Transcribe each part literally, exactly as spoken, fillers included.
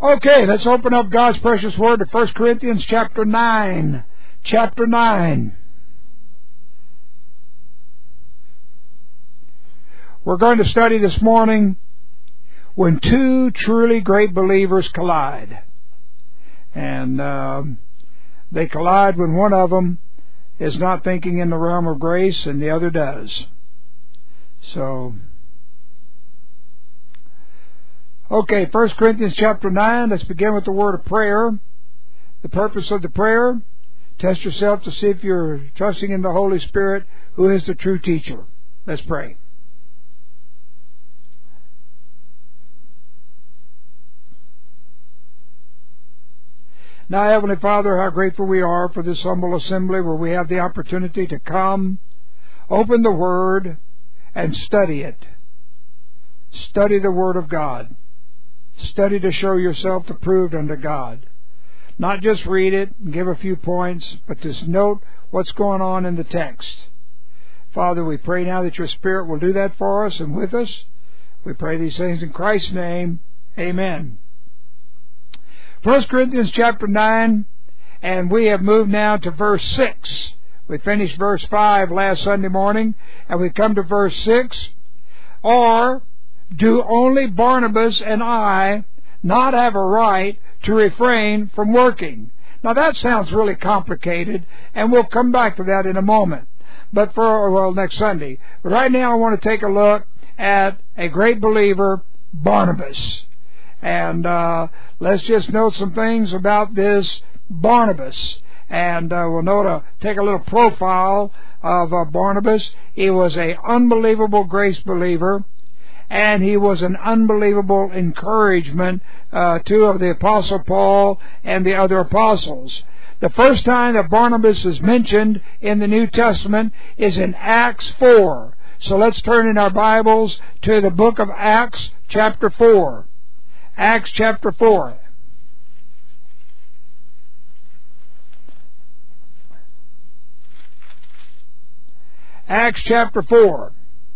Okay, let's open up God's precious word to First Corinthians chapter nine. Chapter nine. We're going to study this morning when two truly great believers collide. And um, they collide when one of them is not thinking in the realm of grace and the other does. So, okay, First Corinthians chapter nine, let's begin with the word of prayer. The purpose of the prayer, test yourself to see if you're trusting in the Holy Spirit, who is the true teacher. Let's pray. Now, Heavenly Father, how grateful we are for this humble assembly where we have the opportunity to come, open the Word, and study it. Study the Word of God. Study to show yourself approved unto God. Not just read it and give a few points, but to note what's going on in the text. Father, we pray now that your Spirit will do that for us and with us. We pray these things in Christ's name. Amen. First Corinthians chapter nine, and we have moved now to verse six. We finished verse five last Sunday morning, and we come to verse six. Or do only Barnabas and I not have a right to refrain from working? Now that sounds really complicated, and we'll come back to that in a moment. But for, well, next Sunday. But right now I want to take a look at a great believer, Barnabas. And uh, let's just note some things about this Barnabas. And uh, we'll note a, take a little profile of uh, Barnabas. He was an unbelievable grace believer, and he was an unbelievable encouragement uh, to of the Apostle Paul and the other apostles. The first time that Barnabas is mentioned in the New Testament is in Acts four. So let's turn in our Bibles to the book of Acts, chapter four. Acts chapter four. Acts chapter four.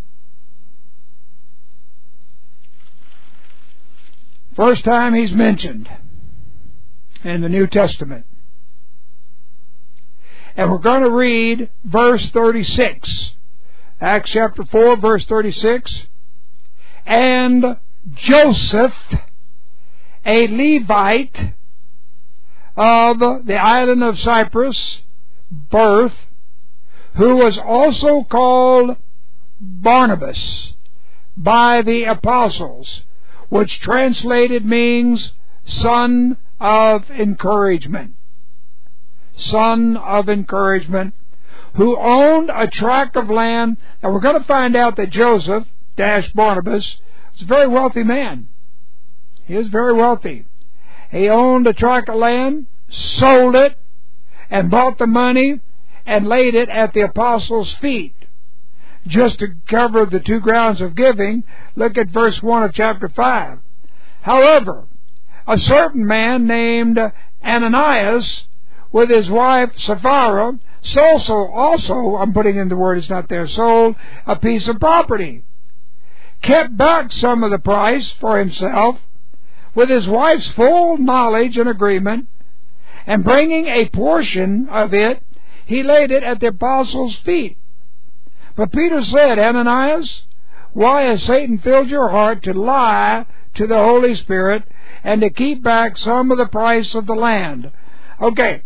First time he's mentioned in the New Testament. And we're going to read verse thirty-six. Acts chapter four, verse thirty-six. And Joseph, a Levite of the island of Cyprus, birth, who was also called Barnabas by the apostles, which translated means son of encouragement. Son of encouragement, who owned a tract of land. Now we're going to find out that Joseph, dash Barnabas, was a very wealthy man. He was very wealthy. He owned a tract of land, sold it, and bought the money and laid it at the apostles' feet. Just to cover the two grounds of giving, look at verse one of chapter five. However, a certain man named Ananias, with his wife Sapphira, sold so also, I'm putting in the word, it's not there, sold a piece of property, kept back some of the price for himself, with his wife's full knowledge and agreement, and bringing a portion of it, he laid it at the apostles' feet. But Peter said, Ananias, why has Satan filled your heart to lie to the Holy Spirit and to keep back some of the price of the land? Okay,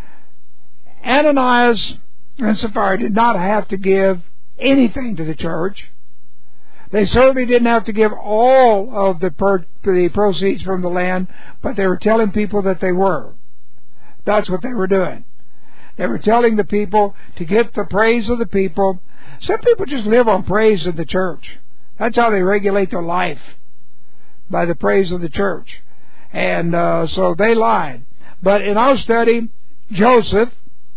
Ananias and Sapphira did not have to give anything to the church. They certainly didn't have to give all of the, per, the proceeds from the land, but they were telling people that they were. That's what they were doing. They were telling the people to get the praise of the people. Some people just live on praise of the church. That's how they regulate their life, by the praise of the church. And uh, so they lied. But in our study, Joseph,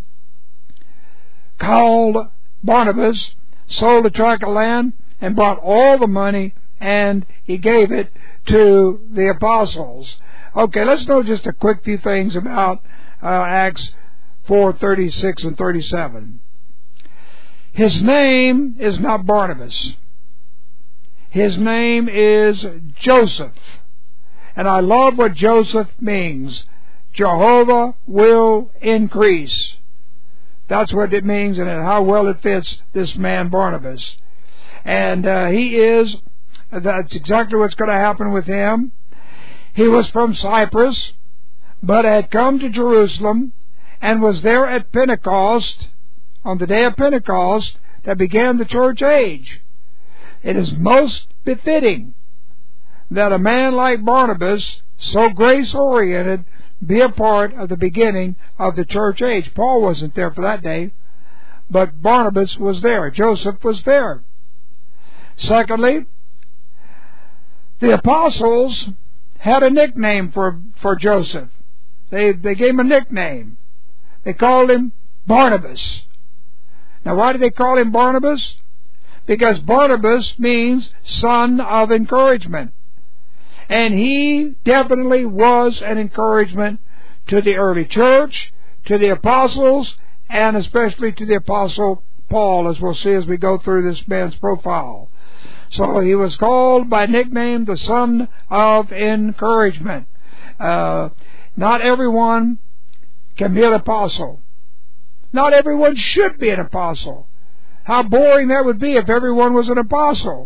called Barnabas, sold a tract of land, and brought all the money, and he gave it to the apostles. Okay, let's know just a quick few things about uh, Acts four, thirty-six and thirty-seven. His name is not Barnabas. His name is Joseph. And I love what Joseph means. Jehovah will increase. That's what it means, and how well it fits this man Barnabas. And uh, he is, that's exactly what's going to happen with him. He was from Cyprus, but had come to Jerusalem, and was there at Pentecost, on the day of Pentecost, that began the church age. It is most befitting that a man like Barnabas, so grace-oriented, be a part of the beginning of the church age. Paul wasn't there for that day, but Barnabas was there. Joseph was there. Secondly, the apostles had a nickname for, for Joseph. They, they gave him a nickname. They called him Barnabas. Now, why did they call him Barnabas? Because Barnabas means son of encouragement. And he definitely was an encouragement to the early church, to the apostles, and especially to the apostle Paul, as we'll see as we go through this man's profile. So he was called by nickname the son of encouragement. Uh, not everyone can be an apostle. Not everyone should be an apostle. How boring that would be if everyone was an apostle.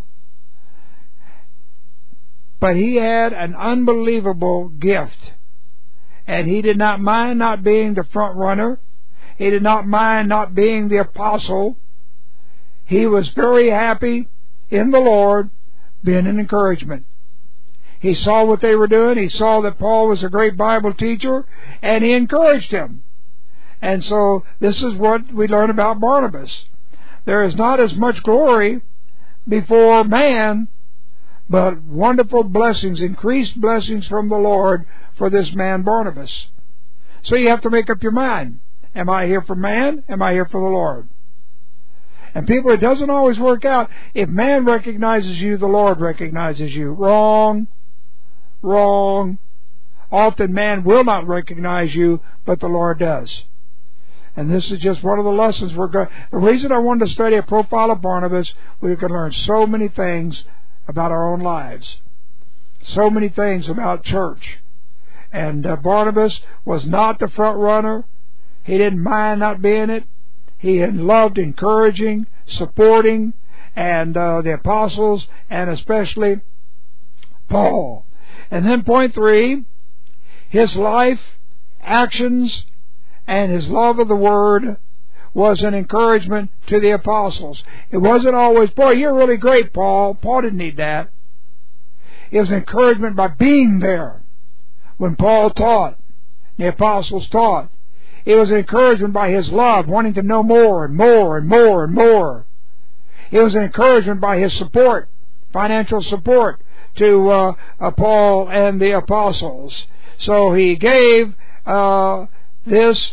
But he had an unbelievable gift. And he did not mind not being the front runner. He did not mind not being the apostle. He was very happy in the Lord being an encouragement. He saw what they were doing. He saw that Paul was a great Bible teacher, and he encouraged him. And so this is what we learn about Barnabas. There is not as much glory before man, but wonderful blessings, increased blessings from the Lord for this man Barnabas. So you have to make up your mind. Am I here for man? Am I here for the Lord? And people, it doesn't always work out. If man recognizes you, the Lord recognizes you. Wrong. Wrong. Often man will not recognize you, but the Lord does. And this is just one of the lessons we're going. The reason I wanted to study a profile of Barnabas, we can learn so many things about our own lives, so many things about church. And uh, Barnabas was not the front runner. He didn't mind not being it. He had loved encouraging, supporting, and uh, the apostles, and especially Paul. And then point three, his life, actions, and his love of the Word was an encouragement to the apostles. It wasn't always, boy, you're really great, Paul. Paul didn't need that. It was encouragement by being there when Paul taught, the apostles taught. It was encouragement by his love, wanting to know more and more and more and more. It was an encouragement by his support, financial support to uh, uh, Paul and the apostles. So he gave uh, this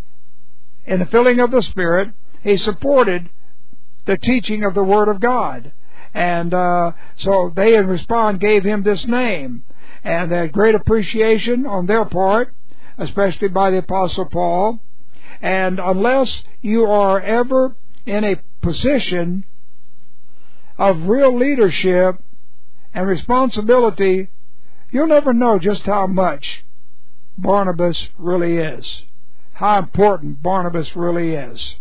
in the filling of the Spirit. He supported the teaching of the Word of God. And uh, so they in response gave him this name. And they had great appreciation on their part, especially by the Apostle Paul. And unless you are ever in a position of real leadership and responsibility, you'll never know just how much Barnabas really is, how important Barnabas really is.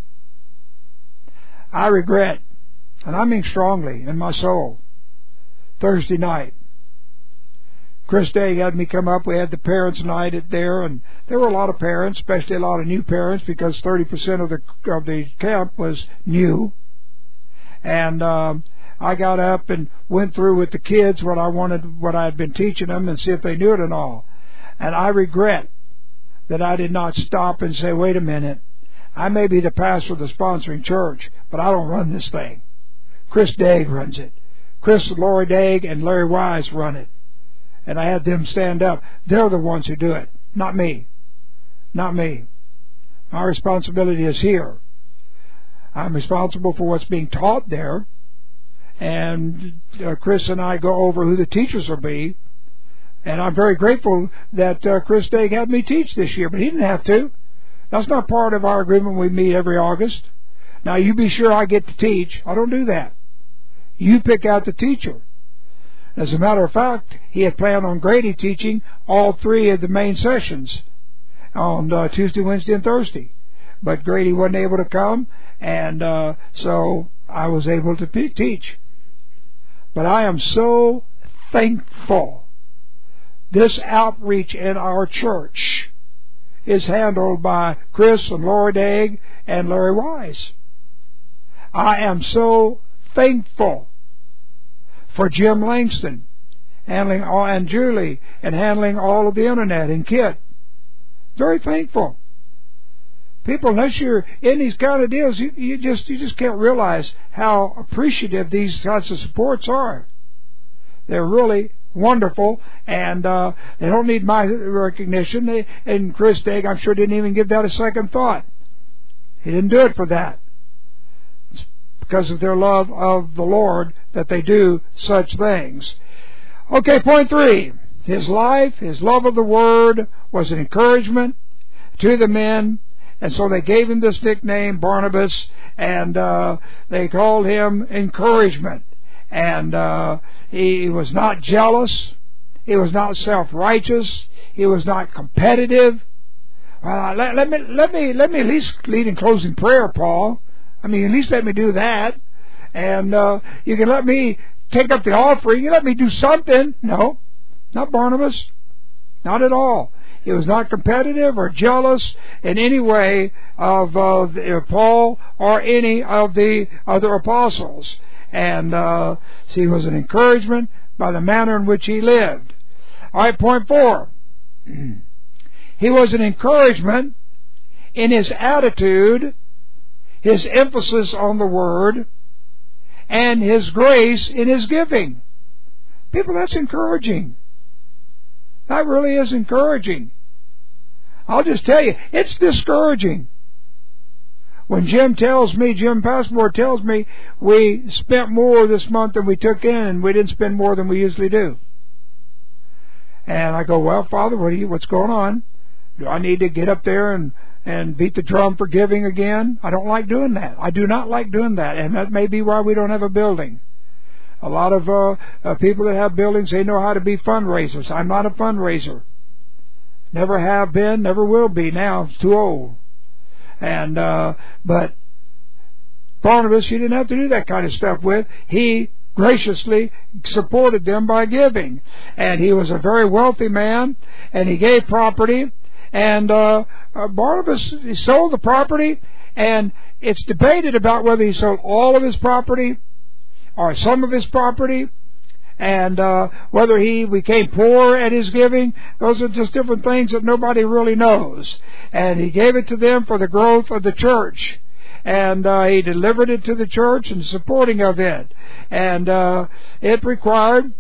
I regret, and I mean strongly in my soul, Thursday night, Chris Day had me come up. We had the parents' night at there, and there were a lot of parents, especially a lot of new parents, because thirty percent of the of the camp was new. And um, I got up and went through with the kids what I wanted, what I had been teaching them, and see if they knew it and all. And I regret that I did not stop and say, "Wait a minute, I may be the pastor of the sponsoring church, but I don't run this thing. Chris Day runs it. Chris, Lori Day, and Larry Wise run it." And I had them stand up. They're the ones who do it, not me. Not me. My responsibility is here. I'm responsible for what's being taught there. And uh, Chris and I go over who the teachers will be. And I'm very grateful that uh, Chris Day had me teach this year, but he didn't have to. That's not part of our agreement. We meet every August. Now, you be sure I get to teach. I don't do that. You pick out the teacher. As a matter of fact, he had planned on Grady teaching all three of the main sessions on uh, Tuesday, Wednesday, and Thursday. But Grady wasn't able to come, and uh, so I was able to p- teach. But I am so thankful. This outreach in our church is handled by Chris and Laura Dagg and Larry Wise. I am so thankful for Jim Langston handling all, and Julie and handling all of the internet, and Kit. Very thankful. People, unless you're in these kind of deals, you, you just you just can't realize how appreciative these kinds of supports are. They're really wonderful, and uh, they don't need my recognition. They, and Chris Dagg, I'm sure, didn't even give that a second thought. He didn't do it for that. It's because of their love of the Lord that they do such things. Okay, point three. His life, his love of the Word was an encouragement to the men, and so they gave him this nickname, Barnabas, and uh, they called him encouragement. And uh, he, he was not jealous. He was not self-righteous. He was not competitive. Uh, let, let me let me let me at least lead in closing prayer, Paul. I mean, at least let me do that. And uh, you can let me take up the offering. You let me do something. No, not Barnabas. Not at all. He was not competitive or jealous in any way of uh, Paul or any of the other apostles. And uh, so he was an encouragement by the manner in which he lived. All right, point four. He was an encouragement in his attitude, his emphasis on the Word, and his grace in his giving. People, that's encouraging. That really is encouraging. I'll just tell you, it's discouraging. When Jim tells me, Jim Passmore tells me, we spent more this month than we took in, and we didn't spend more than we usually do. And I go, well, Father, what are you, what's going on? Do I need to get up there and, and beat the drum for giving again? I don't like doing that. I do not like doing that, and that may be why we don't have a building. A lot of uh, uh, people that have buildings, they know how to be fundraisers. I'm not a fundraiser. Never have been, never will be now. It's too old. And uh, but Barnabas, you didn't have to do that kind of stuff with. He graciously supported them by giving. And he was a very wealthy man, and he gave property. And uh, uh, Barnabas, he sold the property, and it's debated about whether he sold all of his property or some of his property, and uh, whether he became poor at his giving. Those are just different things that nobody really knows. And he gave it to them for the growth of the church. And uh, he delivered it to the church and supporting of it. And uh, it required...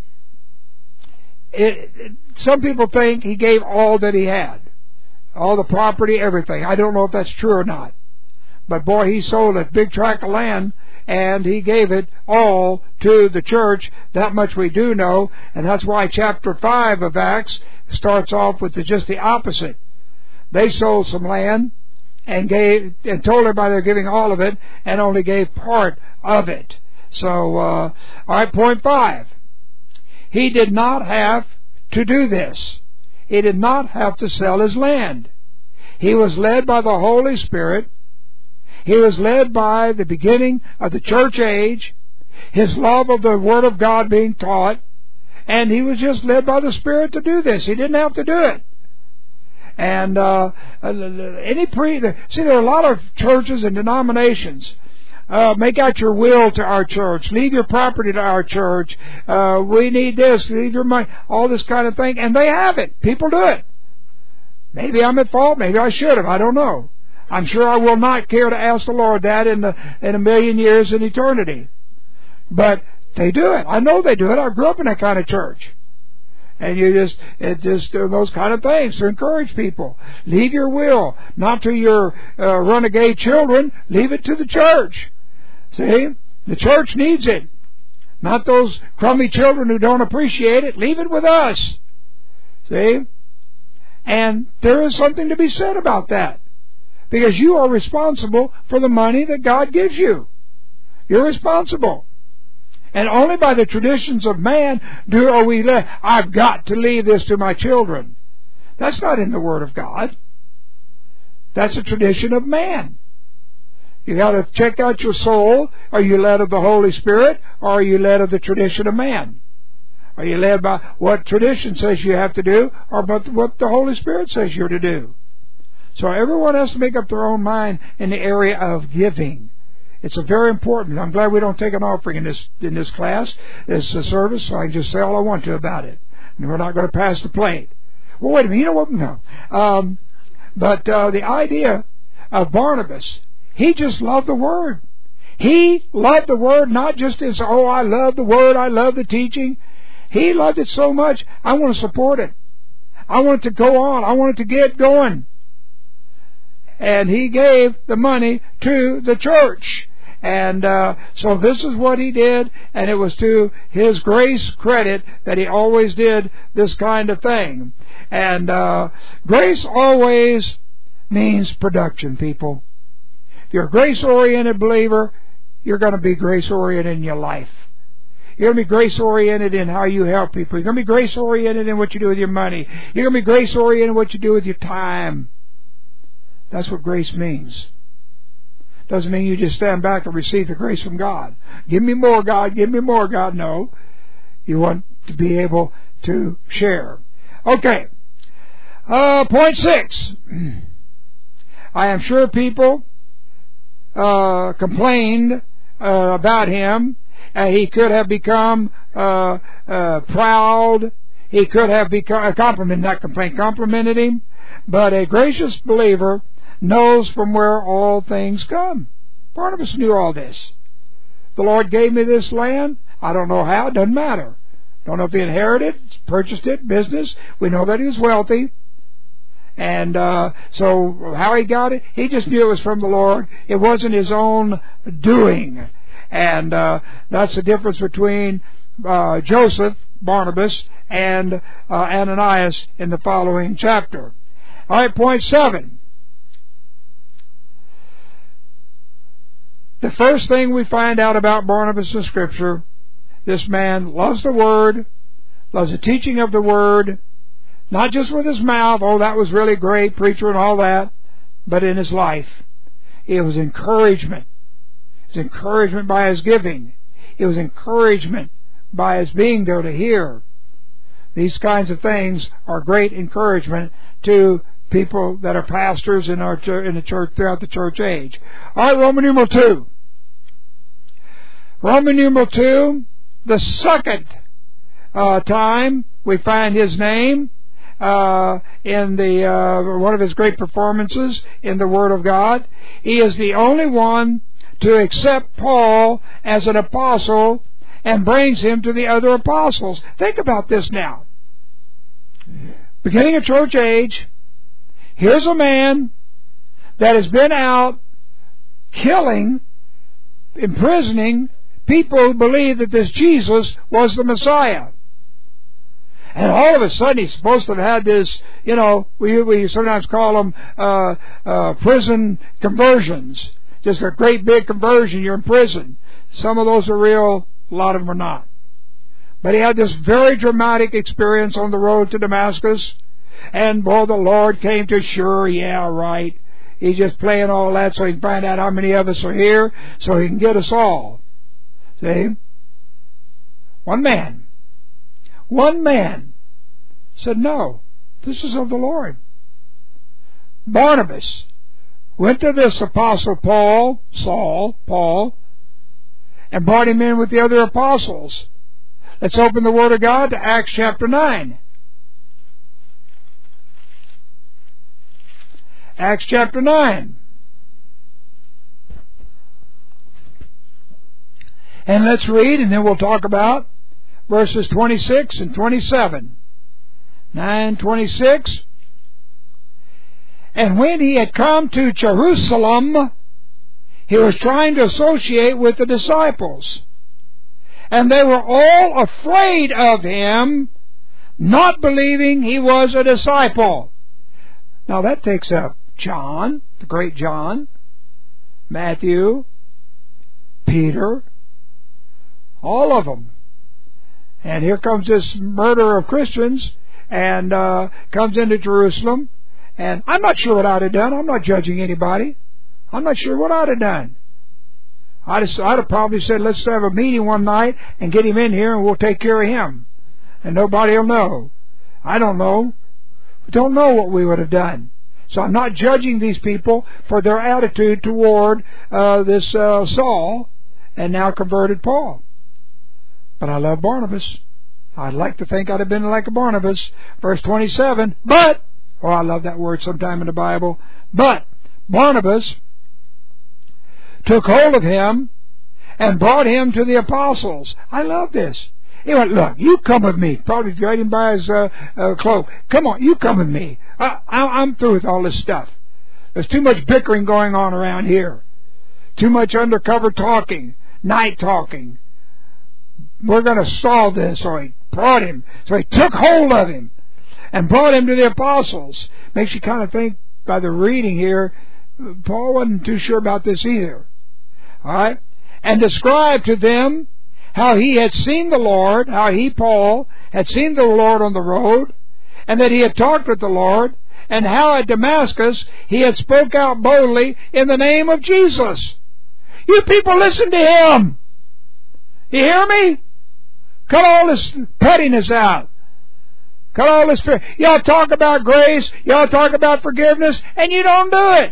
It, it, some people think he gave all that he had. All the property, everything. I don't know if that's true or not. But boy, he sold a big tract of land, and he gave it all to the church. That much we do know, and that's why chapter five of Acts starts off with the, just the opposite. They sold some land and gave and told everybody they're giving all of it, and only gave part of it. So, uh, all right, point five. He did not have to do this. He did not have to sell his land. He was led by the Holy Spirit. He was led by the beginning of the church age, his love of the Word of God being taught, and he was just led by the Spirit to do this. He didn't have to do it. And uh, any pre see, there are a lot of churches and denominations. Uh, make out your will to our church. Leave your property to our church. Uh, we need this. Leave your money. All this kind of thing. And they have it. People do it. Maybe I'm at fault. Maybe I should have. I don't know. I'm sure I will not care to ask the Lord that in the, in a million years in eternity. But they do it. I know they do it. I grew up in that kind of church. And you just, it just do those kind of things to encourage people. Leave your will, not to your uh, renegade children. Leave it to the church. See? The church needs it. Not those crummy children who don't appreciate it. Leave it with us. See? And there is something to be said about that. Because you are responsible for the money that God gives you. You're responsible. And only by the traditions of man do are we led. I've got to leave this to my children. That's not in the Word of God. That's a tradition of man. You got to check out your soul. Are you led of the Holy Spirit, or are you led of the tradition of man? Are you led by what tradition says you have to do, or what the Holy Spirit says you're to do? So everyone has to make up their own mind in the area of giving. It's a very important. I'm glad we don't take an offering in this in this class, this uh, service. So I can just say all I want to about it, and we're not going to pass the plate. Well, wait a minute. You know what? No. Um, but uh, the idea of Barnabas, he just loved the Word. He loved the Word, not just as, oh, I love the Word, I love the teaching. He loved it so much, I want to support it. I want it to go on. I want it to get going. And he gave the money to the church. And uh, so this is what he did, and it was to his grace credit that he always did this kind of thing. And uh, grace always means production, people. If you're a grace-oriented believer, you're going to be grace-oriented in your life. You're going to be grace-oriented in how you help people. You're going to be grace-oriented in what you do with your money. You're going to be grace-oriented in what you do with your time. That's what grace means. Doesn't mean you just stand back and receive the grace from God. Give me more, God. Give me more, God. No. You want to be able to share. Okay. Uh, point six. I am sure people uh, complained uh, about him. Uh, he could have become uh, uh, proud. He could have become a compliment, not complaint, complimented him. But a gracious believer knows from where all things come. Barnabas knew all this. The Lord gave me this land. I don't know how. It doesn't matter. Don't know if he inherited it, purchased it, business. We know that he was wealthy. And uh, so how he got it, he just knew it was from the Lord. It wasn't his own doing. And uh, that's the difference between uh, Joseph, Barnabas, and uh, Ananias in the following chapter. All right, point seven. The first thing we find out about Barnabas in Scripture, this man loves the Word, loves the teaching of the Word, not just with his mouth, oh, that was really great, preacher and all that, but in his life. It was encouragement. It was encouragement by his giving. It was encouragement by his being there to hear. These kinds of things are great encouragement to people that are pastors in our in the church throughout the church age. All right, Roman numeral two. Roman numeral two, the second uh, time we find his name uh, in the uh, one of his great performances in the Word of God. He is the only one to accept Paul as an apostle and brings him to the other apostles. Think about this now. Beginning of church age, here's a man that has been out killing, imprisoning people who believe that this Jesus was the Messiah. And all of a sudden he's supposed to have had this, you know, we, we sometimes call them uh, uh, prison conversions. Just a great big conversion, you're in prison. Some of those are real, a lot of them are not. But he had this very dramatic experience on the road to Damascus. And, boy, the Lord came to, sure, yeah, right. He's just playing all that so he can find out how many of us are here, so he can get us all. See? One man. One man said, no, this is of the Lord. Barnabas went to this apostle Paul, Saul, Paul, and brought him in with the other apostles. Let's open the Word of God to Acts chapter nine. Acts chapter nine. And let's read, and then we'll talk about verses twenty-six and twenty-seven. nine twenty-six. And when he had come to Jerusalem, he was trying to associate with the disciples. And they were all afraid of him, not believing he was a disciple. Now that takes up John, the great John, Matthew, Peter, All of them. And here comes this murder of Christians, and uh, comes into Jerusalem. And I'm not sure what I'd have done. I'm not judging anybody. I'm not sure what I'd have done. I'd have, I'd have probably said, let's have a meeting one night and get him in here and we'll take care of him. And nobody will know. I don't know. I don't know what we would have done. So I'm not judging these people for their attitude toward uh, this uh, Saul and now converted Paul. But I love Barnabas. I'd like to think I'd have been like a Barnabas. Verse twenty-seven, but, oh, I love that word sometime in the Bible, but Barnabas took hold of him and brought him to the apostles. I love this. He went, look, you come with me. Probably dragged him by his uh, uh, cloak. Come on, you come with me. I, I, I'm through with all this stuff. There's too much bickering going on around here. Too much undercover talking, night talking. We're going to solve this. So he brought him. So he took hold of him and brought him to the apostles. Makes you kind of think by the reading here, Paul wasn't too sure about this either. All right? And described to them how he had seen the Lord, how he, Paul, had seen the Lord on the road, and that he had talked with the Lord, and how at Damascus he had spoke out boldly in the name of Jesus. You people listen to him. You hear me? Cut all this pettiness out. Cut all this fear. Y'all talk about grace, y'all talk about forgiveness, and you don't do it.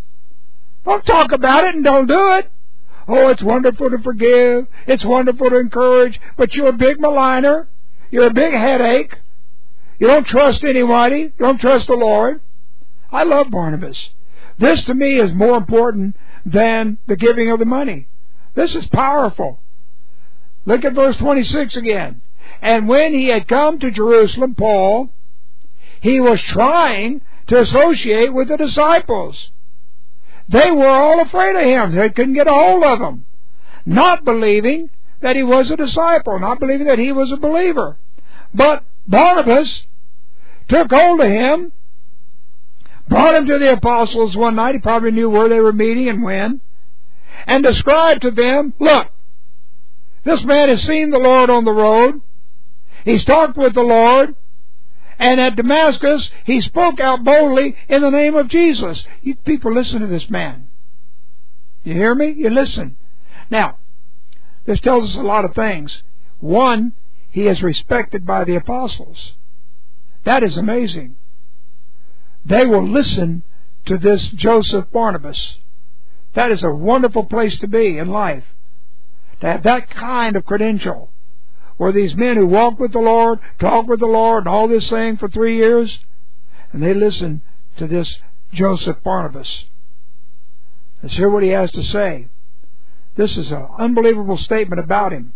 Don't talk about it and don't do it. Oh, it's wonderful to forgive. It's wonderful to encourage. But you're a big maligner. You're a big headache. You don't trust anybody. You don't trust the Lord. I love Barnabas. This to me is more important than the giving of the money. This is powerful. Look at verse twenty-six again. And when he had come to Jerusalem, Paul, he was trying to associate with the disciples. They were all afraid of him. They couldn't get a hold of him. Not believing that he was a disciple. Not believing that he was a believer. But Barnabas took hold of him, brought him to the apostles one night. He probably knew where they were meeting and when. And described to them, look, this man has seen the Lord on the road. He's talked with the Lord. And at Damascus, he spoke out boldly in the name of Jesus. You people listen to this man. You hear me? You listen. Now, this tells us a lot of things. One, he is respected by the apostles. That is amazing. They will listen to this Joseph Barnabas. That is a wonderful place to be in life. To have that kind of credential. Were these men who walked with the Lord, talked with the Lord, and all this thing for three years, and they listened to this Joseph Barnabas. Let's hear what he has to say. This is an unbelievable statement about him.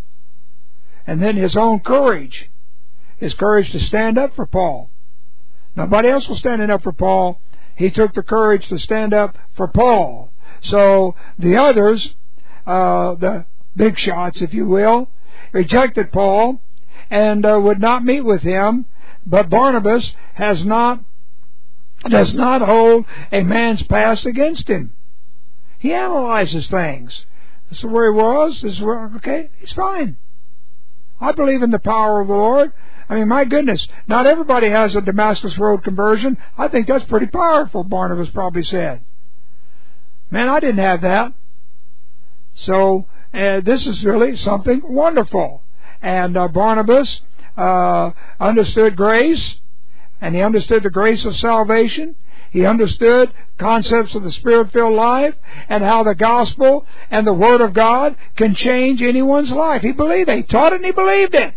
And then his own courage, his courage to stand up for Paul. Nobody else was standing up for Paul. He took the courage to stand up for Paul. So the others, uh, the big shots, if you will, rejected Paul and uh, would not meet with him, but Barnabas has not does not hold a man's past against him. He analyzes things. This is where he was. This is where okay, he's fine. I believe in the power of the Lord. I mean, my goodness, not everybody has a Damascus Road conversion. I think that's pretty powerful, Barnabas probably said. Man, I didn't have that. So Uh, this is really something wonderful. And uh, Barnabas uh, understood grace, and he understood the grace of salvation. He understood concepts of the Spirit-filled life and how the gospel and the Word of God can change anyone's life. He believed it. He taught it and he believed it.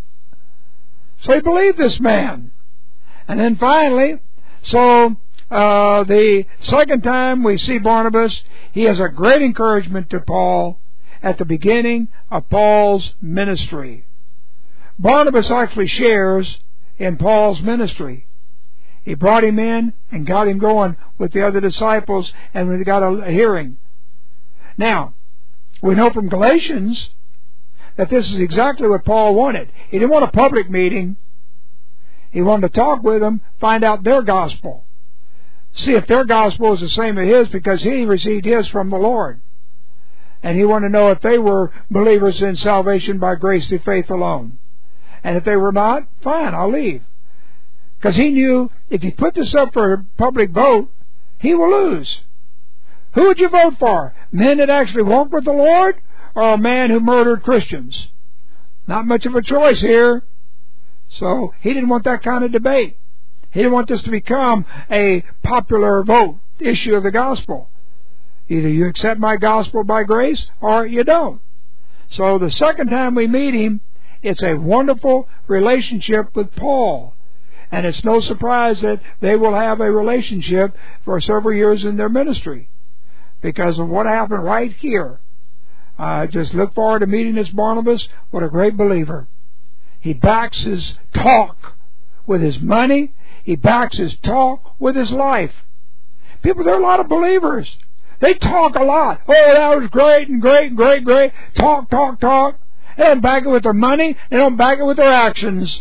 So he believed this man. And then finally, so uh, the second time we see Barnabas, he is a great encouragement to Paul at the beginning of Paul's ministry. Barnabas actually shares in Paul's ministry. He brought him in and got him going with the other disciples, and we got a hearing. Now, we know from Galatians that this is exactly what Paul wanted. He didn't want a public meeting. He wanted to talk with them, find out their gospel. See if their gospel is the same as his, because he received his from the Lord. And he wanted to know if they were believers in salvation by grace through faith alone. And if they were not, fine, I'll leave. Because he knew if he put this up for a public vote, he will lose. Who would you vote for? Men that actually walk with the Lord, or a man who murdered Christians? Not much of a choice here. So he didn't want that kind of debate. He didn't want this to become a popular vote issue of the gospel. Either you accept my gospel by grace or you don't. So the second time we meet him, it's a wonderful relationship with Paul. And it's no surprise that they will have a relationship for several years in their ministry because of what happened right here. I uh, just look forward to meeting this Barnabas. What a great believer. He backs his talk with his money. He backs his talk with his life. People, there are a lot of believers. They talk a lot. Oh, that was great and great and great, great. Talk, talk, talk. They don't back it with their money. They don't back it with their actions.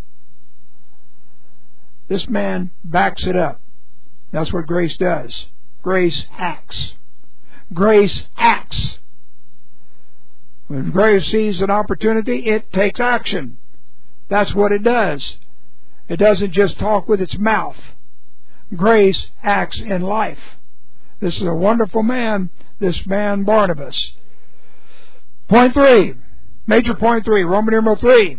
This man backs it up. That's what grace does. Grace acts. Grace acts. When grace sees an opportunity, it takes action. That's what it does. It doesn't just talk with its mouth. Grace acts in life. This is a wonderful man, this man Barnabas. Point three. Major point three. Roman numeral three.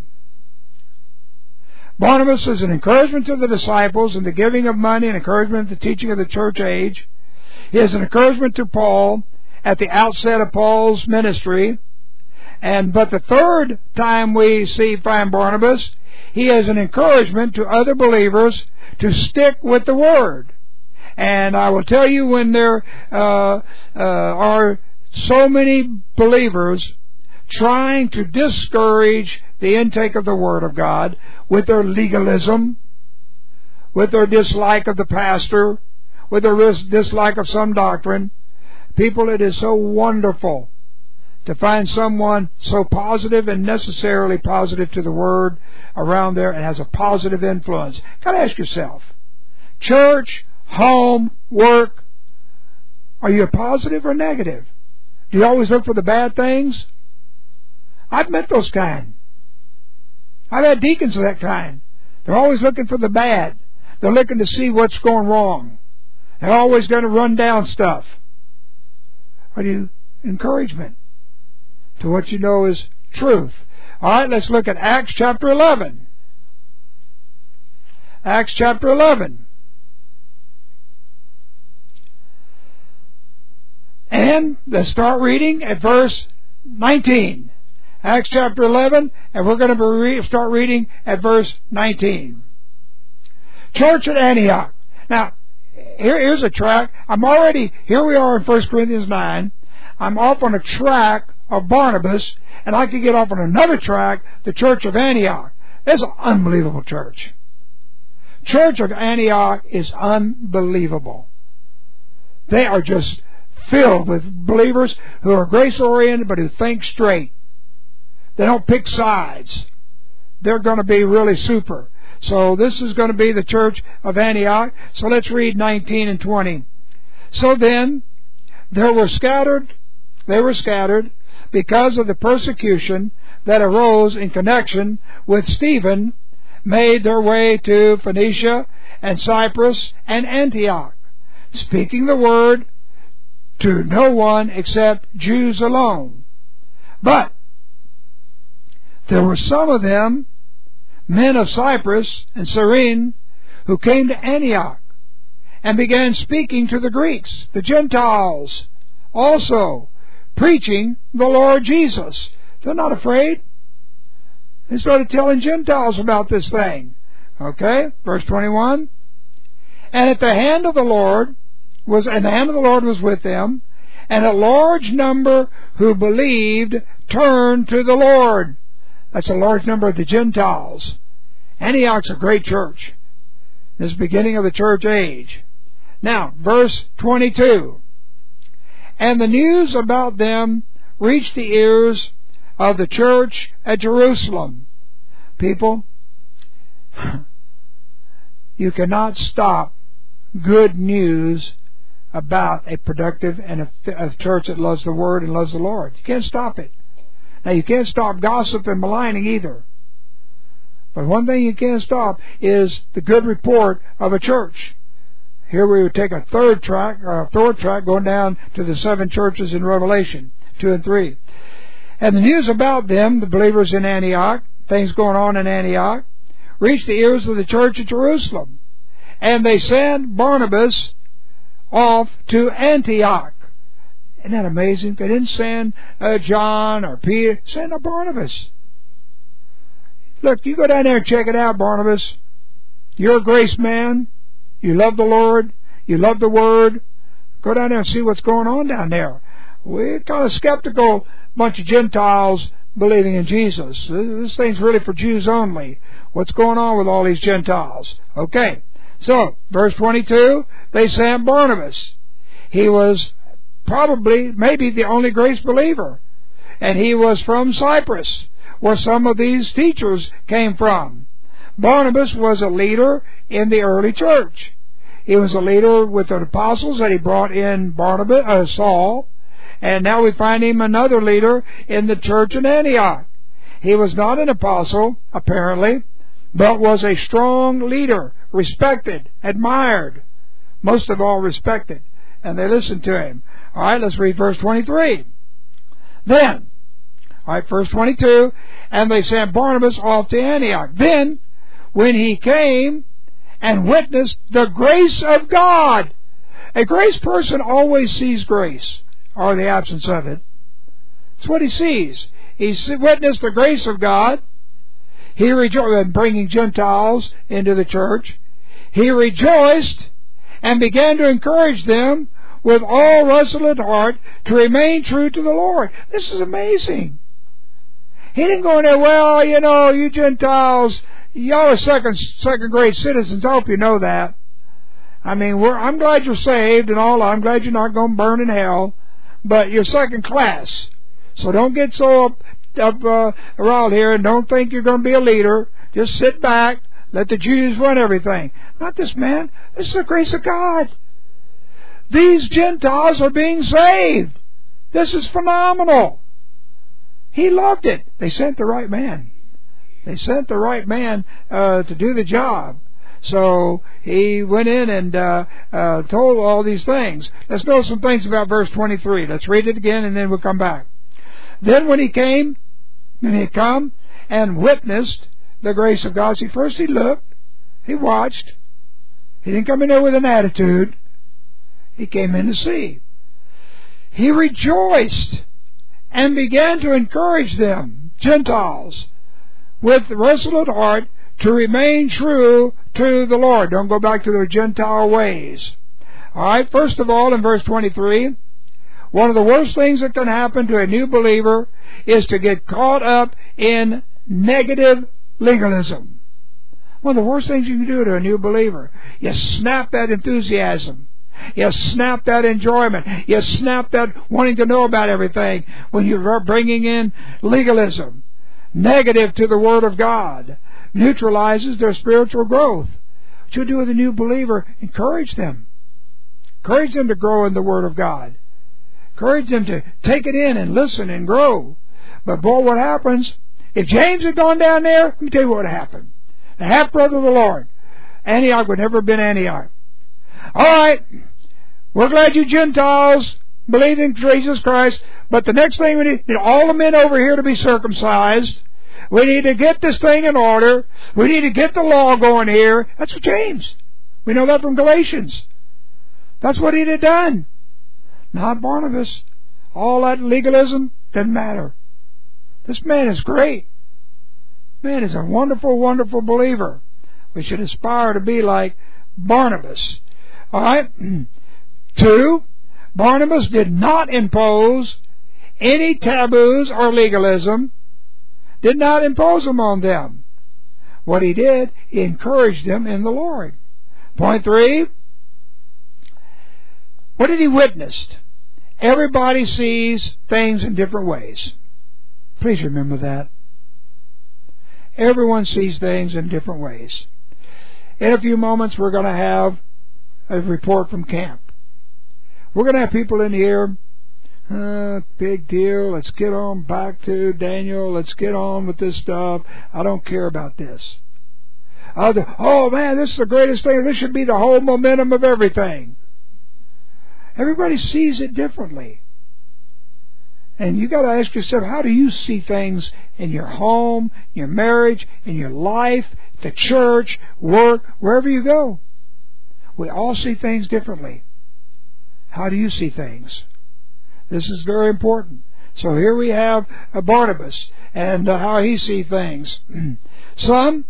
Barnabas is an encouragement to the disciples in the giving of money and encouragement in the teaching of the church age. He is an encouragement to Paul at the outset of Paul's ministry. And but the third time we see find Barnabas, he is an encouragement to other believers to stick with the Word. And I will tell you, when there uh, uh, are so many believers trying to discourage the intake of the Word of God with their legalism, with their dislike of the pastor, with their dislike of some doctrine, people, it is so wonderful to find someone so positive and necessarily positive to the Word around there and has a positive influence. Got to ask yourself, church, home, work, are you a positive or negative? Do you always look for the bad things? I've met those kind. I've had deacons of that kind. They're always looking for the bad. They're looking to see what's going wrong. They're always going to run down stuff. Are you encouragement to what you know is truth? All right, let's look at Acts chapter eleven. Acts chapter eleven. And let's start reading at verse nineteen. Acts chapter eleven, and we're going to re- start reading at verse nineteen. Church at Antioch. Now, here, here's a track. I'm already, here we are in First Corinthians nine. I'm off on a track of Barnabas, and I could get off on another track, the Church of Antioch. It's an unbelievable church. Church of Antioch is unbelievable. They are just filled with believers who are grace-oriented but who think straight. They don't pick sides. They're going to be really super. So this is going to be the Church of Antioch. So let's read nineteen and twenty. So then, there were scattered, they were scattered because of the persecution that arose in connection with Stephen, made their way to Phoenicia and Cyprus and Antioch, speaking the word to no one except Jews alone. But there were some of them, men of Cyprus and Cyrene, who came to Antioch and began speaking to the Greeks, the Gentiles, also preaching the Lord Jesus. They're not afraid. They started telling Gentiles about this thing. Okay, verse twenty-one. And at the hand of the Lord was, and the hand of the Lord was with them, and a large number who believed turned to the Lord. That's a large number of the Gentiles. Antioch's a great church. This is the beginning of the church age. Now, verse twenty-two. And the news about them reached the ears of the church at Jerusalem. People, you cannot stop good news about a productive and a, a church that loves the Word and loves the Lord. You can't stop it. Now, you can't stop gossip and maligning either. But one thing you can't stop is the good report of a church. Here we would take a third track, or a fourth track, going down to the seven churches in Revelation, two and three. And the news about them, the believers in Antioch, things going on in Antioch, reached the ears of the church at Jerusalem. And they sent Barnabas off to Antioch. Isn't that amazing? They didn't send uh, John or Peter. Send a Barnabas. Look, you go down there and check it out, Barnabas. You're a grace man. You love the Lord. You love the Word. Go down there and see what's going on down there. We're kind of skeptical bunch of Gentiles believing in Jesus. This thing's really for Jews only. What's going on with all these Gentiles? Okay. So, verse twenty-two, they sent Barnabas. He was probably, maybe the only grace believer. And he was from Cyprus, where some of these teachers came from. Barnabas was a leader in the early church. He was a leader with the apostles that he brought in Barnabas, uh, Saul. And now we find him another leader in the church in Antioch. He was not an apostle, apparently, but was a strong leader, respected, admired, most of all respected. And they listened to him. All right, let's read verse twenty-three. Then, all right, verse twenty-two, and they sent Barnabas off to Antioch. Then, when he came and witnessed the grace of God. A grace person always sees grace, or the absence of it. It's what he sees. He witnessed the grace of God. He rejoiced in bringing Gentiles into the church. He rejoiced and began to encourage them with all resolute heart to remain true to the Lord. This is amazing. He didn't go in there, well, you know, you Gentiles, y'all are second, second-grade citizens. I hope you know that. I mean, we're, I'm glad you're saved and all. I'm glad you're not going to burn in hell. But you're second class. So don't get so up, up uh, around here and don't think you're going to be a leader. Just sit back. Let the Jews run everything. Not this man. This is the grace of God. These Gentiles are being saved. This is phenomenal. He loved it. They sent the right man. They sent the right man uh, to do the job. So he went in and uh, uh, told all these things. Let's know some things about verse twenty-three. Let's read it again and then we'll come back. Then when he came, when he had come and witnessed the grace of God, see, first he looked, he watched. He didn't come in there with an attitude. He came in to see. He rejoiced and began to encourage them, Gentiles, with resolute heart to remain true to the Lord. Don't go back to their Gentile ways. All right, first of all, in verse twenty-three, one of the worst things that can happen to a new believer is to get caught up in negative legalism. One of the worst things you can do to a new believer. You snap that enthusiasm. You snap that enjoyment. You snap that wanting to know about everything when you're bringing in legalism. Negative to the Word of God. Neutralizes their spiritual growth. What you do with a new believer, encourage them. Encourage them to grow in the Word of God. Encourage them to take it in and listen and grow. But boy, what happens? If James had gone down there, let me tell you what would happen. The half-brother of the Lord. Antioch would never have been Antioch. All right, we're glad you Gentiles believe in Jesus Christ, but the next thing we need, need all the men over here to be circumcised. We need to get this thing in order. We need to get the law going here. That's what James. We know that from Galatians. That's what he'd have done. Not Barnabas. All that legalism didn't matter. This man is great. Man is a wonderful, wonderful believer. We should aspire to be like Barnabas. All right. Two, Barnabas did not impose any taboos or legalism. Did not impose them on them. What he did, he encouraged them in the Lord. Point three, what did he witness? Everybody sees things in different ways. Please remember that. Everyone sees things in different ways. In a few moments, we're going to have a report from camp. We're going to have people in here, uh, big deal, let's get on back to Daniel, let's get on with this stuff. I don't care about this. I'll, oh man, this is the greatest thing. This should be the whole momentum of everything. Everybody sees it differently. And you got to ask yourself, how do you see things in your home, your marriage, in your life, the church, work, wherever you go? We all see things differently. How do you see things? This is very important. So here we have uh, Barnabas and uh, how he sees things. Some,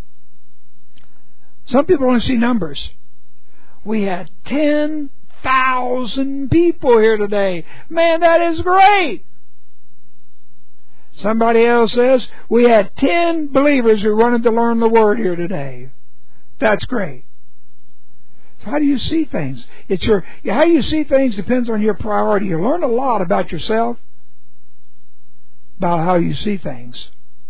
some people only see numbers. We had ten thousand people here today. Man, that is great. Somebody else says, we had ten believers who wanted to learn the Word here today. That's great. So how do you see things? It's your how you see things depends on your priority. You learn a lot about yourself, about how you see things.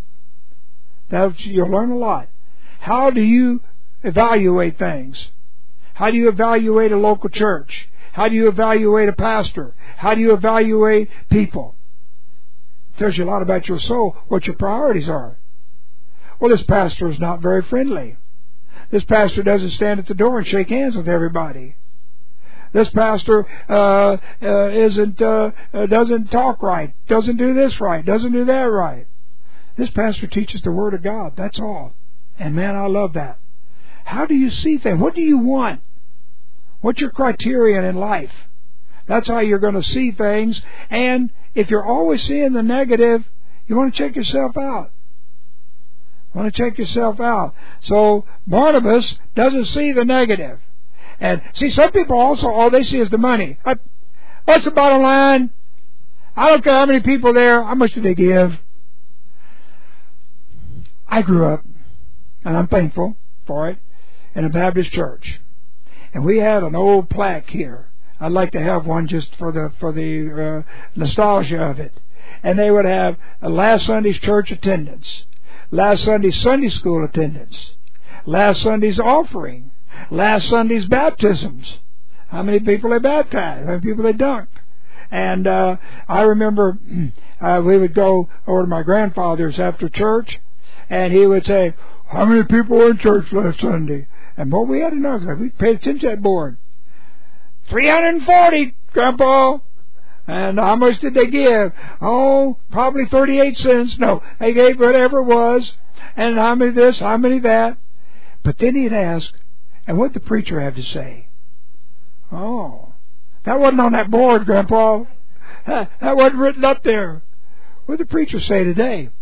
That you'll learn a lot. How do you evaluate things? How do you evaluate a local church? How do you evaluate a pastor? How do you evaluate people? It tells you a lot about your soul, what your priorities are. Well, this pastor is not very friendly. This pastor doesn't stand at the door and shake hands with everybody. This pastor uh, uh, isn't uh, uh, doesn't talk right, doesn't do this right, doesn't do that right. This pastor teaches the Word of God. That's all. And man, I love that. How do you see things? What do you want? What's your criterion in life? That's how you're going to see things. And if you're always seeing the negative, you want to check yourself out. You want to check yourself out. So Barnabas doesn't see the negative. And see, some people also, all they see is the money. I, what's the bottom line? I don't care how many people there. How much do they give? I grew up, and I'm thankful for it, in a Baptist church. And we had an old plaque here. I'd like to have one just for the for the uh, nostalgia of it. And they would have a last Sunday's church attendance, last Sunday's Sunday school attendance, last Sunday's offering, last Sunday's baptisms. How many people they baptized? How many people they dunked? And uh, I remember uh, we would go over to my grandfather's after church, and he would say, "How many people were in church last Sunday?" And boy, we had enough. We paid attention to that board. three hundred forty, Grandpa. And how much did they give? Oh, probably thirty-eight cents. No, they gave whatever it was. And how many this, how many that. But then he'd ask, and what did the preacher have to say? Oh, that wasn't on that board, Grandpa. That wasn't written up there. What did the preacher say today?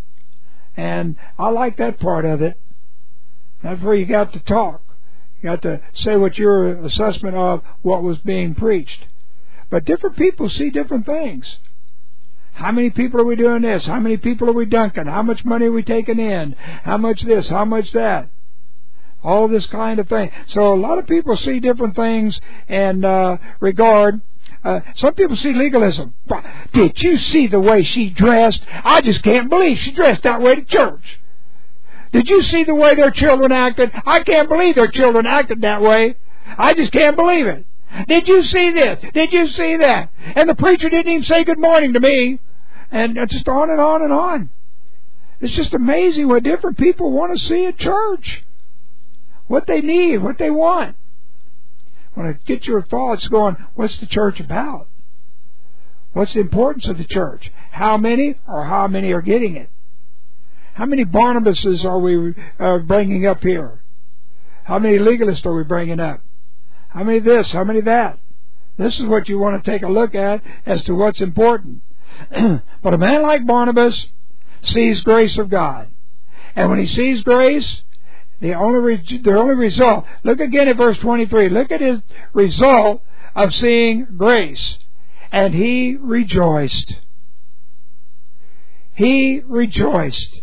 And I like that part of it. That's where you got to talk. You got to say what your assessment of what was being preached. But different people see different things. How many people are we doing this? How many people are we dunking? How much money are we taking in? How much this? How much that? All this kind of thing. So a lot of people see different things in uh, regard. Uh, some people see legalism. Did you see the way she dressed? I just can't believe she dressed that way to church. Did you see the way their children acted? I can't believe their children acted that way. I just can't believe it. Did you see this? Did you see that? And the preacher didn't even say good morning to me. And just on and on and on. It's just amazing what different people want to see at church. What they need, what they want. Want to get your thoughts going, what's the church about? What's the importance of the church? How many or how many are getting it? How many Barnabases are we uh, bringing up here? How many legalists are we bringing up? How many this? How many that? This is what you want to take a look at as to what's important. But a man like Barnabas sees grace of God. And when he sees grace, the only, re- the only result, look again at verse twenty-three. Look at his result of seeing grace. And he rejoiced. He rejoiced.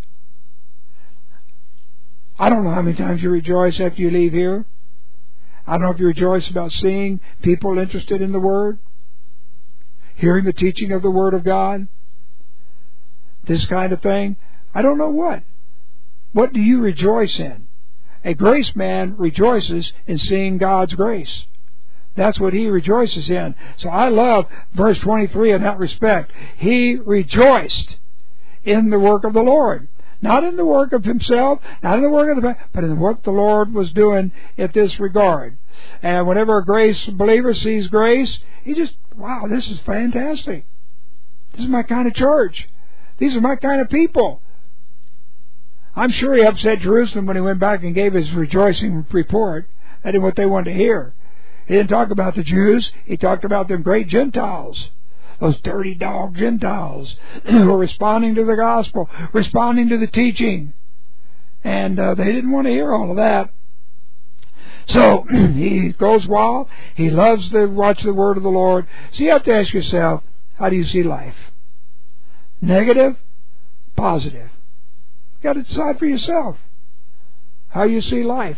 I don't know how many times you rejoice after you leave here. I don't know if you rejoice about seeing people interested in the Word, hearing the teaching of the Word of God, this kind of thing. I don't know what. What do you rejoice in? A grace man rejoices in seeing God's grace. That's what he rejoices in. So I love verse twenty-three in that respect. He rejoiced in the work of the Lord. Not in the work of himself, not in the work of the, but in what the Lord was doing in this regard. And whenever a grace believer sees grace, he just, wow, this is fantastic. This is my kind of church. These are my kind of people. I'm sure he upset Jerusalem when he went back and gave his rejoicing report. That isn't what they wanted to hear. He didn't talk about the Jews. He talked about them great Gentiles. Those dirty dog Gentiles who were responding to the gospel, responding to the teaching. And uh, they didn't want to hear all of that. So he goes wild. He loves to watch the word of the Lord. So you have to ask yourself, how do you see life? Negative? Positive? You've got to decide for yourself how you see life.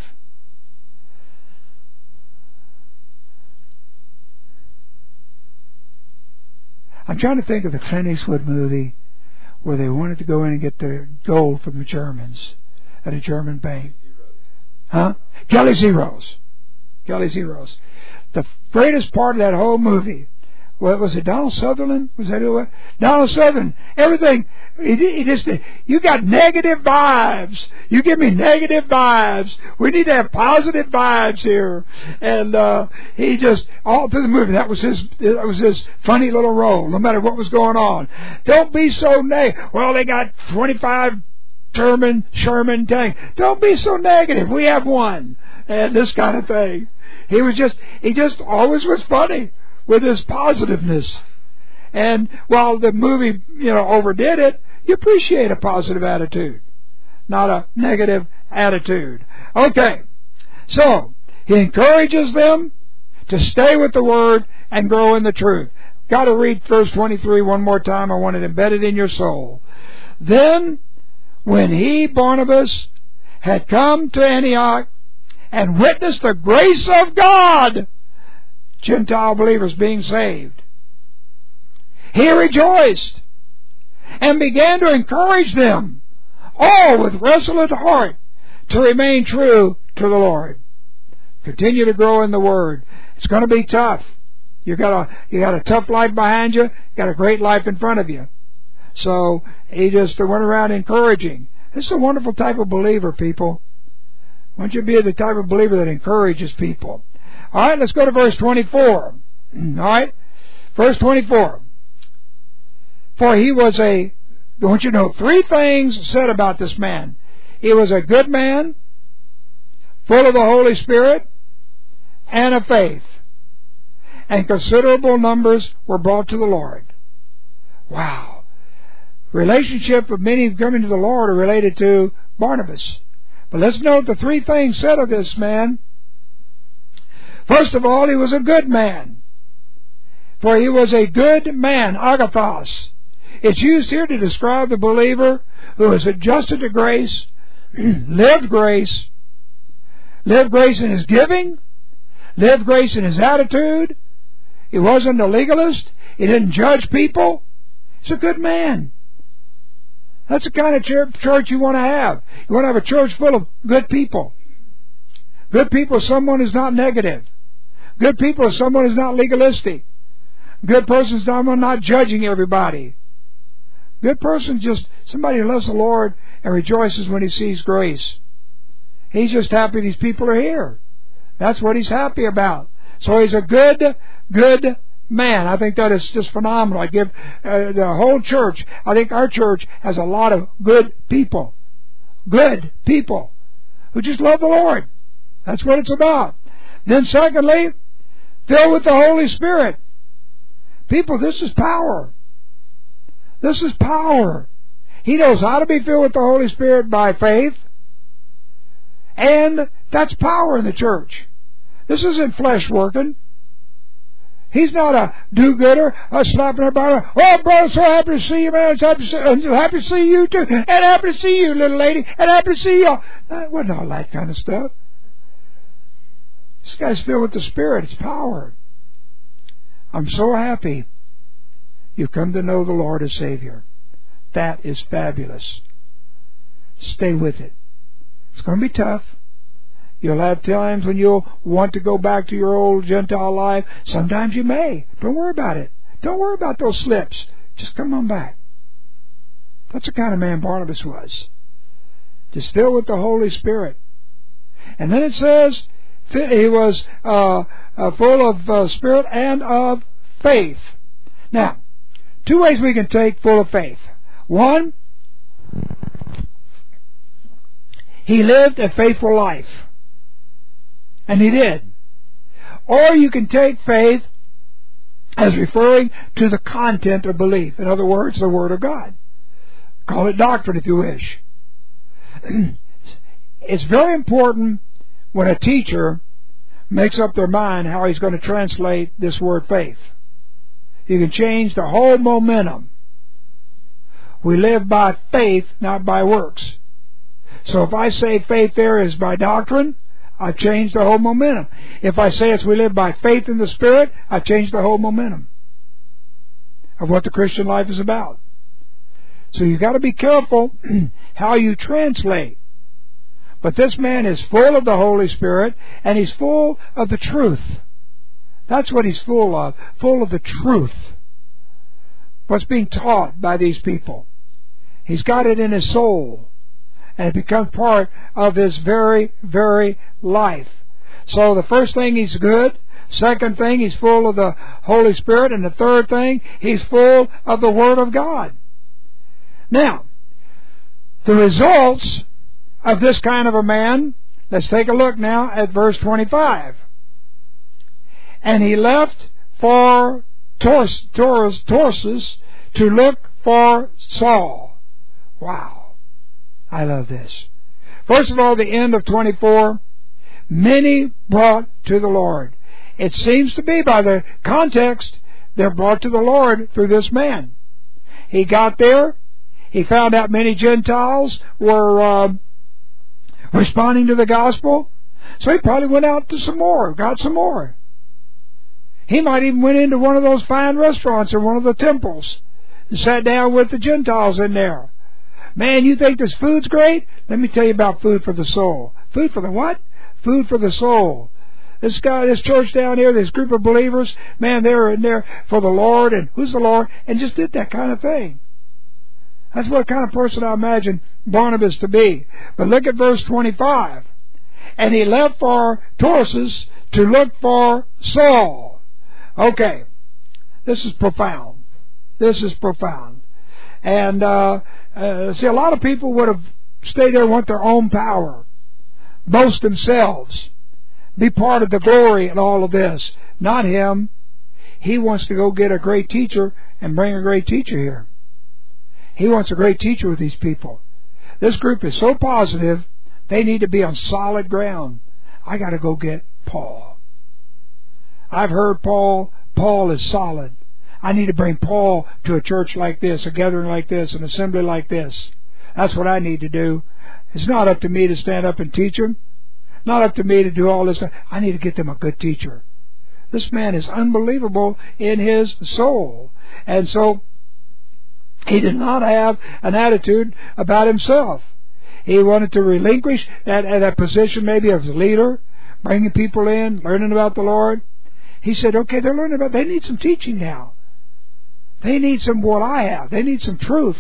I'm trying to think of the Clint Eastwood movie where they wanted to go in and get the gold from the Germans at a German bank. Huh? Kelly's Heroes. Kelly's Heroes. The greatest part of that whole movie, what was it, Donald Sutherland? Was that who it was? Donald Sutherland. Everything. He, he just, you got negative vibes. You give me negative vibes. We need to have positive vibes here. And uh, he just, all through the movie, that was his, that was his funny little role, no matter what was going on. Don't be so negative. Well, they got twenty-five German Sherman tanks. Don't be so negative. We have one. And this kind of thing. He was just, he just always was funny with his positiveness. And while the movie, you know, overdid it, you appreciate a positive attitude, not a negative attitude. Okay, so he encourages them to stay with the Word and grow in the truth. Got to read verse twenty-three one more time. I want it embedded in your soul. Then, when he, Barnabas, had come to Antioch and witnessed the grace of God, Gentile believers being saved, he rejoiced and began to encourage them, all with resolute heart, to remain true to the Lord. Continue to grow in the Word. It's going to be tough. You got a you got a tough life behind you. You got a great life in front of you. So he just went around encouraging. This is a wonderful type of believer, people. I want you to be the type of believer that encourages people. All right, let's go to verse twenty-four. All right, verse twenty-four. For he was a, I want you to know three things said about this man. He was a good man, full of the Holy Spirit, and of faith. And considerable numbers were brought to the Lord. Wow. Relationship of many coming to the Lord are related to Barnabas. But let's note the three things said of this man. First of all, he was a good man. For he was a good man, agathos. It's used here to describe the believer who is adjusted to grace, lived grace, lived grace in his giving, lived grace in his attitude. He wasn't a legalist. He didn't judge people. He's a good man. That's the kind of church you want to have. You want to have a church full of good people. Good people is someone who's not negative. Good people is someone who's not legalistic. Good person is someone not judging everybody. Good person is just somebody who loves the Lord and rejoices when he sees grace. He's just happy these people are here. That's what he's happy about. So he's a good, good man. I think that is just phenomenal. I give uh, the whole church, I think our church has a lot of good people. Good people who just love the Lord. That's what it's about. Then secondly, filled with the Holy Spirit. People, this is power. This is power. He knows how to be filled with the Holy Spirit by faith. And that's power in the church. This isn't flesh working. He's not a do-gooder, a slapping everybody. Oh, brother, so happy to see you, man. It's happy to see, I'm happy to see you, too. And happy to see you, little lady. And happy to see you. It wasn't all that kind of stuff. This guy's filled with the Spirit. It's power. I'm so happy you've come to know the Lord as Savior. That is fabulous. Stay with it. It's going to be tough. You'll have times when you'll want to go back to your old Gentile life. Sometimes you may. Don't worry about it. Don't worry about those slips. Just come on back. That's the kind of man Barnabas was. Just filled with the Holy Spirit. And then it says he was uh, uh, full of uh, Spirit and of faith. Now, two ways we can take full of faith. One, he lived a faithful life. And he did. Or you can take faith as referring to the content of belief. In other words, the Word of God. Call it doctrine if you wish. It's very important when a teacher makes up their mind how he's going to translate this word faith. You can change the whole momentum. We live by faith, not by works. So if I say faith there is by doctrine, I've changed the whole momentum. If I say it's we live by faith in the Spirit, I've changed the whole momentum of what the Christian life is about. So you've got to be careful how you translate. But this man is full of the Holy Spirit, and he's full of the truth. That's what he's full of, full of the truth. What's being taught by these people. He's got it in his soul, and it becomes part of his very, very life. So the first thing, he's good. Second thing, he's full of the Holy Spirit. And the third thing, he's full of the Word of God. Now, the results of this kind of a man, let's take a look now at verse twenty-five. And he left for Tarsus to look for Saul. Wow. I love this. First of all, the end of twenty-four, many brought to the Lord. It seems to be, by the context, they're brought to the Lord through this man. He got there. He found out many Gentiles were uh, responding to the gospel. So he probably went out to some more, got some more. He might even went into one of those fine restaurants or one of the temples and sat down with the Gentiles in there. Man, you think this food's great? Let me tell you about food for the soul. Food for the what? Food for the soul. This guy, this church down here, this group of believers, man, they were in there for the Lord, and who's the Lord? And just did that kind of thing. That's what kind of person I imagine Barnabas to be. But look at verse twenty-five. And he left for Tarsus to look for Saul. Okay. This is profound. This is profound. And, uh, uh, see, a lot of people would have stayed there and want their own power. Boast themselves. Be part of the glory in all of this. Not him. He wants to go get a great teacher and bring a great teacher here. He wants a great teacher with these people. This group is so positive, they need to be on solid ground. I got to go get Paul. I've heard Paul. Paul is solid. I need to bring Paul to a church like this, a gathering like this, an assembly like this. That's what I need to do. It's not up to me to stand up and teach them. Not up to me to do all this. I need to get them a good teacher. This man is unbelievable in his soul. And so, he did not have an attitude about himself. He wanted to relinquish that, that position maybe of leader, bringing people in, learning about the Lord. He said, okay, they're learning about, they need some teaching now. They need some what I have. They need some truth.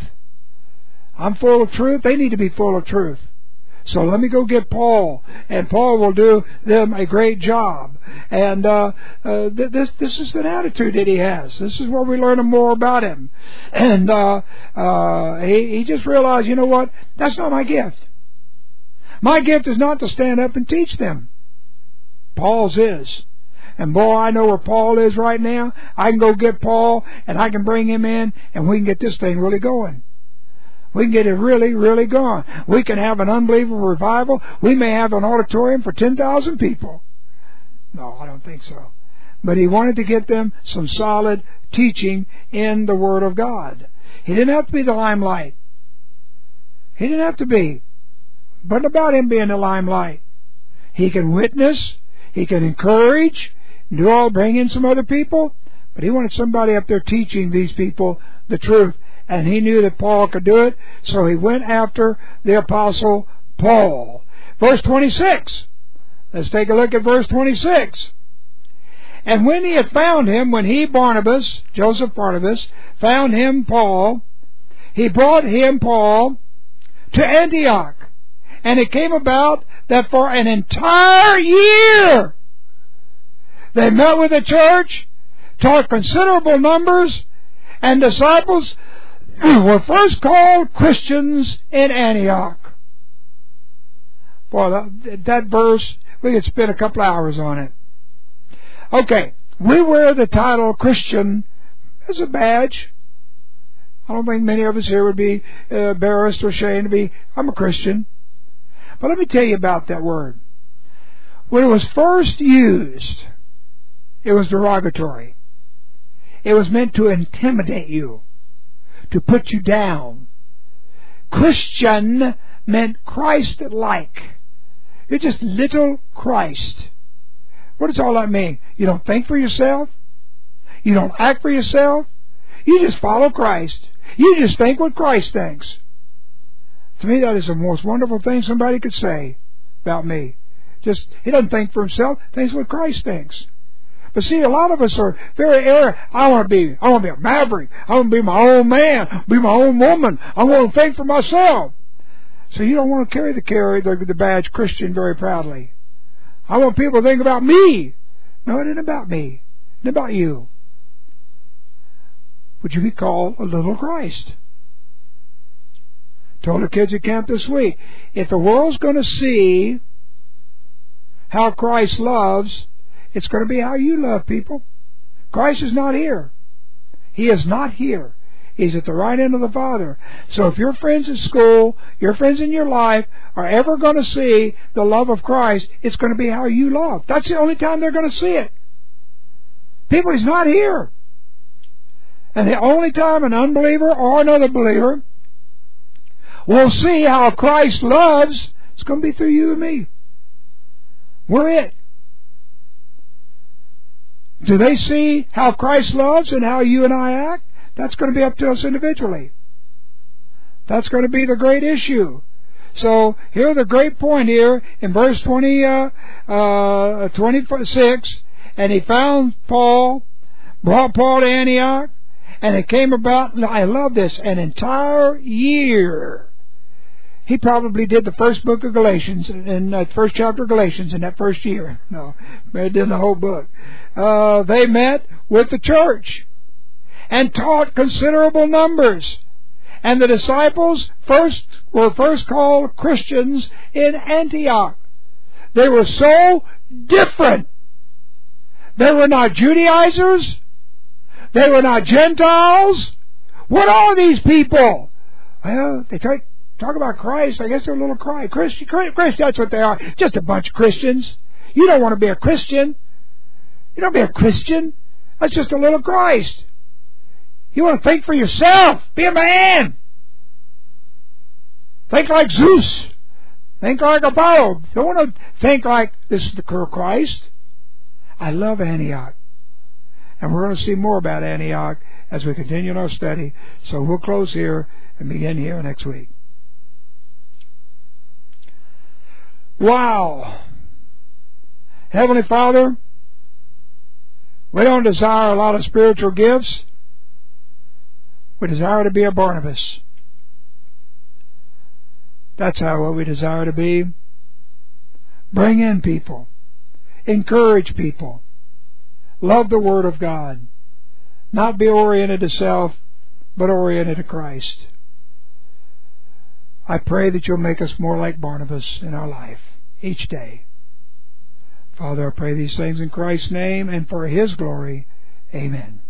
I'm full of truth. They need to be full of truth. So let me go get Paul, and Paul will do them a great job. And uh, uh, th- this this is an attitude that he has. This is where we learn more about him. And uh, uh, he, he just realized, you know what? That's not my gift. My gift is not to stand up and teach them. Paul's is. And boy, I know where Paul is right now. I can go get Paul, and I can bring him in, and we can get this thing really going. We can get it really, really going. We can have an unbelievable revival. We may have an auditorium for ten thousand people. No, I don't think so. But he wanted to get them some solid teaching in the Word of God. He didn't have to be the limelight. He didn't have to be. But about him being the limelight. He can witness. He can encourage. Do all, bring in some other people. But he wanted somebody up there teaching these people the truth. And he knew that Paul could do it, so he went after the Apostle Paul. Verse twenty-six. Let's take a look at verse twenty-six. And when he had found him, when he, Barnabas, Joseph Barnabas, found him, Paul, he brought him, Paul, to Antioch. And it came about that for an entire year they met with the church, taught considerable numbers, and disciples were first called Christians in Antioch. Boy, that, that verse, we could spend a couple hours on it. Okay, we wear the title Christian as a badge. I don't think many of us here would be uh, embarrassed or ashamed to be, I'm a Christian. But let me tell you about that word. When it was first used, it was derogatory. It was meant to intimidate you, to put you down. Christian meant Christ-like. You're just little Christ. What does all that mean? You don't think for yourself. You don't act for yourself. You just follow Christ. You just think what Christ thinks. To me, that is the most wonderful thing somebody could say about me. Just, he doesn't think for himself, thinks what Christ thinks. But see, a lot of us are very arrogant. I want to be, I want to be a maverick. I want to be my own man, be my own woman. I want to think for myself. So you don't want to carry the carry the, the badge Christian very proudly. I want people to think about me. No, it isn't about me. It isn't about you. Would you be called a little Christ? Told the kids at camp this week, if the world's going to see how Christ loves, it's going to be how you love people. Christ is not here. He is not here. He's at the right end of the Father. So if your friends at school, your friends in your life are ever going to see the love of Christ, it's going to be how you love. That's the only time they're going to see it. People, He's not here. And the only time an unbeliever or another believer will see how Christ loves, it's going to be through you and me. We're it. Do they see how Christ loves and how you and I act? That's going to be up to us individually. That's going to be the great issue. So here's the great point here in verse twenty, uh, uh, twenty-six. And he found Paul, brought Paul to Antioch, and it came about, I love this, an entire year. He probably did the first book of Galatians, in the first chapter of Galatians in that first year. No, they did the whole book. Uh, they met with the church and taught considerable numbers. And the disciples first were first called Christians in Antioch. They were so different. They were not Judaizers. They were not Gentiles. What are these people? Well, they talk, talk about Christ. I guess they're a little cry. Christian, Christian, that's what they are. Just a bunch of Christians. You don't want to be a Christian. You don't be a Christian. That's just a little Christ. You want to think for yourself. Be a man. Think like Zeus. Think like Apollo. Don't want to think like this is the Christ. I love Antioch. And we're going to see more about Antioch as we continue in our study. So we'll close here and begin here next week. Wow. Heavenly Father, we don't desire a lot of spiritual gifts. We desire to be a Barnabas. That's how what we desire to be. Bring in people. Encourage people. Love the Word of God. Not be oriented to self, but oriented to Christ. I pray that you'll make us more like Barnabas in our life each day. Father, I pray these things in Christ's name and for His glory. Amen.